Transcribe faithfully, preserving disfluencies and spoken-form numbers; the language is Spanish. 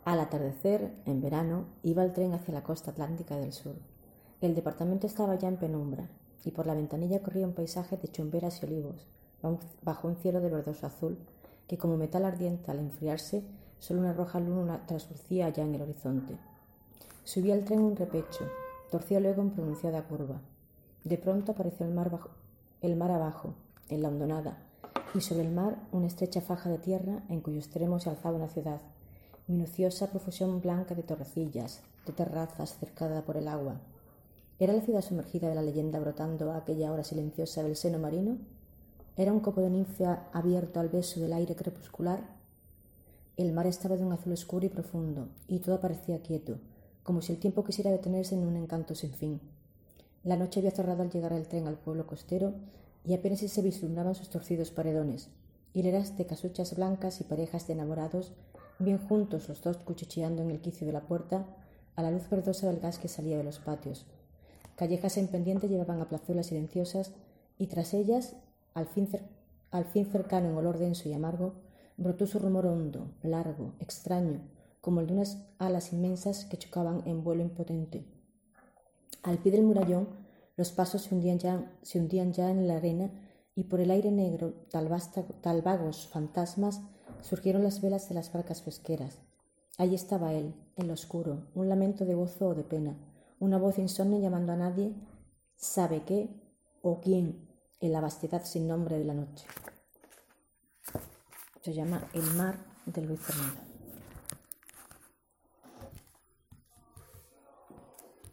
Al atardecer, en verano, iba el tren hacia la costa atlántica del sur. El departamento estaba ya en penumbra, y por la ventanilla corría un paisaje de chumberas y olivos, bajo un cielo de verdoso azul, que como metal ardiente al enfriarse, solo una roja luna traslucía allá en el horizonte. Subía el tren un repecho, torció luego en pronunciada curva. De pronto apareció el mar, bajo, el mar abajo, en la hondonada, y sobre el mar una estrecha faja de tierra en cuyo extremo se alzaba una ciudad, minuciosa profusión blanca de torrecillas, de terrazas cercada por el agua. ¿Era la ciudad sumergida de la leyenda brotando a aquella hora silenciosa del seno marino? ¿Era un copo de ninfea abierto al beso del aire crepuscular? El mar estaba de un azul oscuro y profundo, y todo parecía quieto, como si el tiempo quisiera detenerse en un encanto sin fin. La noche había cerrado al llegar el tren al pueblo costero, y apenas si se vislumbraban sus torcidos paredones, hileras de casuchas blancas y parejas de enamorados, bien juntos los dos cuchicheando en el quicio de la puerta, a la luz verdosa del gas que salía de los patios. Callejas en pendiente llevaban a plazuelas silenciosas, y tras ellas, al fin, cer- al fin cercano en olor denso y amargo, brotó su rumor hondo, largo, extraño, como el de unas alas inmensas que chocaban en vuelo impotente. Al pie del murallón, los pasos se hundían ya, se hundían ya en la arena, y por el aire negro, tal, vasta, tal vagos fantasmas, surgieron las velas de las barcas pesqueras. Allí estaba él, en lo oscuro, un lamento de gozo o de pena, una voz insomne llamando a nadie, sabe qué o quién, en la vastedad sin nombre de la noche. Se llama El mar, de Luis Fernando.